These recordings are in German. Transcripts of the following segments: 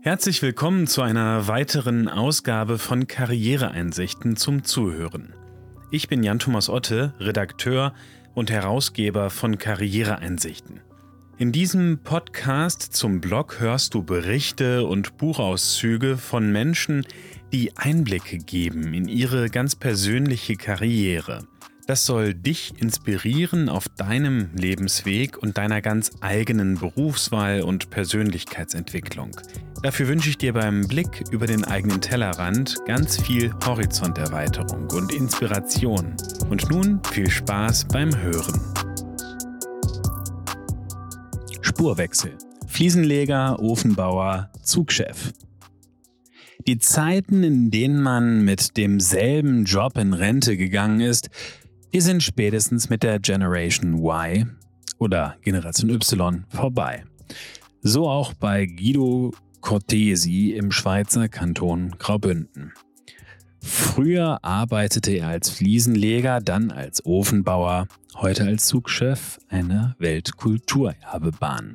Herzlich willkommen zu einer weiteren Ausgabe von Karriereeinsichten zum Zuhören. Ich bin Jan-Thomas Otte, Redakteur und Herausgeber von Karriereeinsichten. In diesem Podcast zum Blog hörst du Berichte und Buchauszüge von Menschen, die Einblicke geben in ihre ganz persönliche Karriere. Das soll dich inspirieren auf deinem Lebensweg und deiner ganz eigenen Berufswahl und Persönlichkeitsentwicklung. Dafür wünsche ich dir beim Blick über den eigenen Tellerrand ganz viel Horizonterweiterung und Inspiration. Und nun viel Spaß beim Hören. Spurwechsel. Fliesenleger, Ofenbauer, Zugchef. Die Zeiten, in denen man mit demselben Job in Rente gegangen ist, die sind spätestens mit der Generation Y oder Generation Y vorbei. So auch bei Guido Cortesi im Schweizer Kanton Graubünden. Früher arbeitete er als Fliesenleger, dann als Ofenbauer, heute als Zugchef einer Weltkulturerbebahn.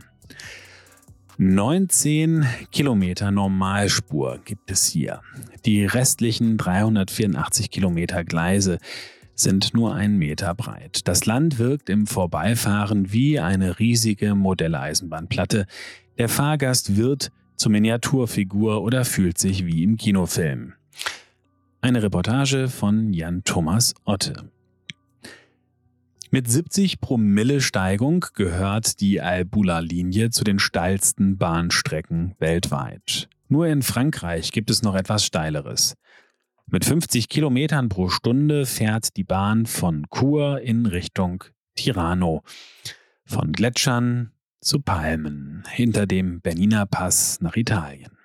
19 Kilometer Normalspur gibt es hier. Die restlichen 384 Kilometer Gleise sind nur 1 Meter breit. Das Land wirkt im Vorbeifahren wie eine riesige Modelleisenbahnplatte. Der Fahrgast wird zur Miniaturfigur oder fühlt sich wie im Kinofilm. Eine Reportage von Jan-Thomas Otte. Mit 70 Promille Steigung gehört die Albula-Linie zu den steilsten Bahnstrecken weltweit. Nur in Frankreich gibt es noch etwas Steileres. Mit 50 Kilometern pro Stunde fährt die Bahn von Chur in Richtung Tirano. Von Gletschern zu Palmen, hinter dem Bernina Pass nach Italien.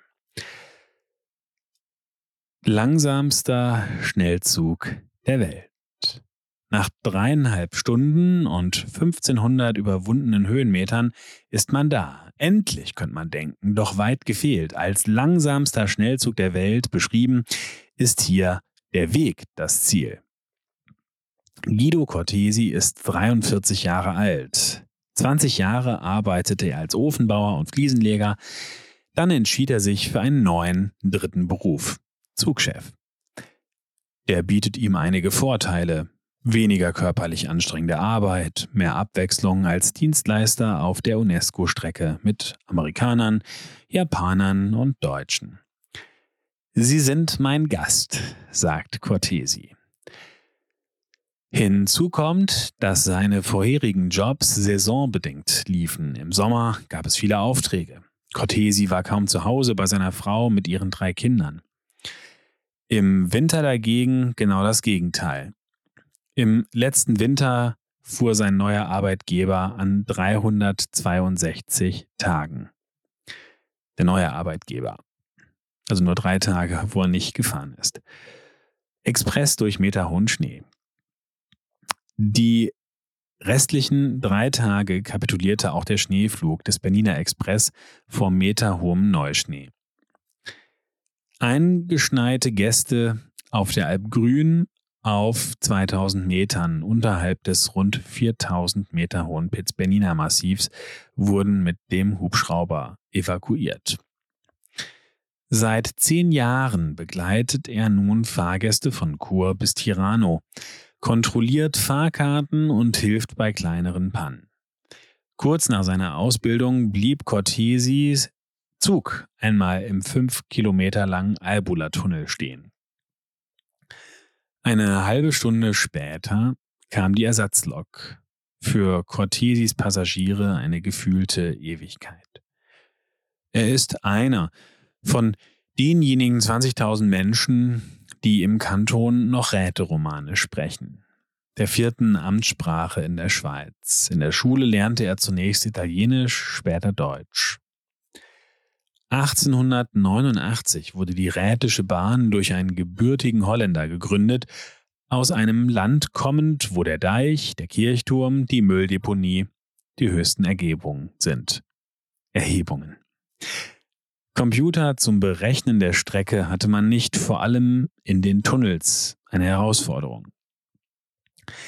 Langsamster Schnellzug der Welt. Nach 3,5 Stunden und 1500 überwundenen Höhenmetern ist man da. Endlich, könnte man denken, doch weit gefehlt. Als langsamster Schnellzug der Welt beschrieben, ist hier der Weg das Ziel. Guido Cortesi ist 43 Jahre alt. 20 Jahre arbeitete er als Ofenbauer und Fliesenleger. Dann entschied er sich für einen neuen, dritten Beruf, Zugchef. Der bietet ihm einige Vorteile. Weniger körperlich anstrengende Arbeit, mehr Abwechslung als Dienstleister auf der UNESCO-Strecke mit Amerikanern, Japanern und Deutschen. Sie sind mein Gast, sagt Cortesi. Hinzu kommt, dass seine vorherigen Jobs saisonbedingt liefen. Im Sommer gab es viele Aufträge. Cortesi war kaum zu Hause bei seiner Frau mit ihren 3 Kindern. Im Winter dagegen genau das Gegenteil. Im letzten Winter fuhr sein neuer Arbeitgeber an 362 Tagen. Der neue Arbeitgeber. Also nur 3 Tage, wo er nicht gefahren ist. Express durch meterhohen Schnee. Die restlichen 3 Tage kapitulierte auch der Schneeflug des Bernina Express vor meterhohem Neuschnee. Eingeschneite Gäste auf der Alp Grün auf 2000 Metern unterhalb des rund 4000 Meter hohen Piz-Bernina-Massivs wurden mit dem Hubschrauber evakuiert. Seit 10 Jahren begleitet er nun Fahrgäste von Chur bis Tirano, kontrolliert Fahrkarten und hilft bei kleineren Pannen. Kurz nach seiner Ausbildung blieb Cortesis Zug einmal im 5 Kilometer langen Albula-Tunnel stehen. Eine halbe Stunde später kam die Ersatzlok. Für Cortesis Passagiere eine gefühlte Ewigkeit. Er ist einer von denjenigen 20.000 Menschen, die im Kanton noch Rätoromanisch sprechen, der 4. Amtssprache in der Schweiz. In der Schule lernte er zunächst Italienisch, später Deutsch. 1889 wurde die Rätische Bahn durch einen gebürtigen Holländer gegründet, aus einem Land kommend, wo der Deich, der Kirchturm, die Mülldeponie die höchsten Erhebungen sind. Computer zum Berechnen der Strecke hatte man nicht, vor allem in den Tunnels eine Herausforderung.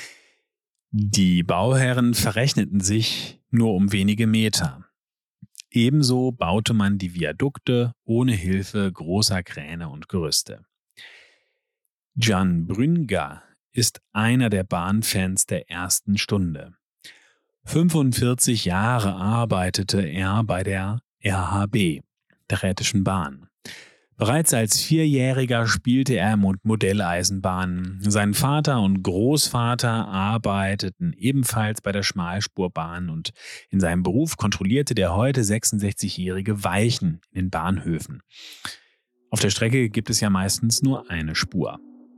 Die Bauherren verrechneten sich nur um wenige Meter. Ebenso baute man die Viadukte ohne Hilfe großer Kräne und Gerüste. Jan Brünga ist einer der Bahnfans der ersten Stunde. 45 Jahre arbeitete er bei der RHB, der Rhätischen Bahn. Bereits als Vierjähriger spielte er Modelleisenbahnen. Sein Vater und Großvater arbeiteten ebenfalls bei der Schmalspurbahn und in seinem Beruf kontrollierte der heute 66-jährige Weichen in den Bahnhöfen. Auf der Strecke gibt es ja meistens nur eine Spur.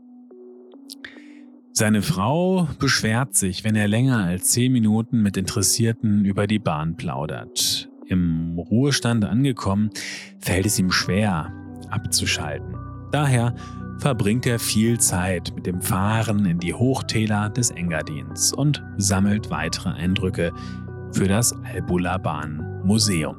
Seine Frau beschwert sich, wenn er länger als 10 Minuten mit Interessierten über die Bahn plaudert. Im Ruhestand angekommen, fällt es ihm schwer, abzuschalten. Daher verbringt er viel Zeit mit dem Fahren in die Hochtäler des Engadins und sammelt weitere Eindrücke für das Albula-Bahn-Museum.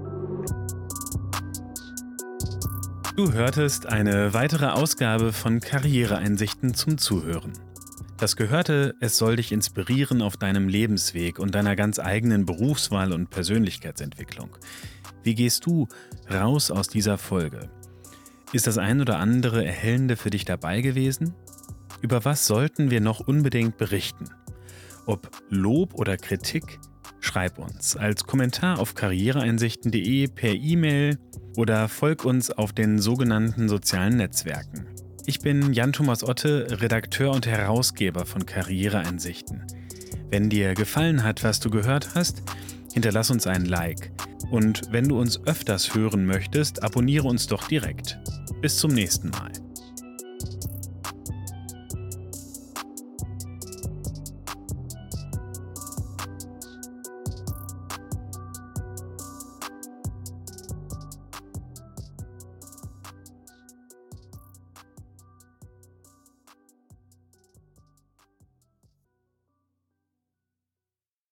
Du hörtest eine weitere Ausgabe von Karriereeinsichten zum Zuhören. Das Gehörte, es soll dich inspirieren auf deinem Lebensweg und deiner ganz eigenen Berufswahl und Persönlichkeitsentwicklung. Wie gehst du raus aus dieser Folge? Ist das ein oder andere Erhellende für dich dabei gewesen? Über was sollten wir noch unbedingt berichten? Ob Lob oder Kritik? Schreib uns als Kommentar auf karriereeinsichten.de, per E-Mail oder folg uns auf den sogenannten sozialen Netzwerken. Ich bin Jan-Thomas Otte, Redakteur und Herausgeber von Karriereeinsichten. Wenn dir gefallen hat, was du gehört hast, hinterlass uns einen Like. Und wenn du uns öfters hören möchtest, abonniere uns doch direkt. Bis zum nächsten Mal.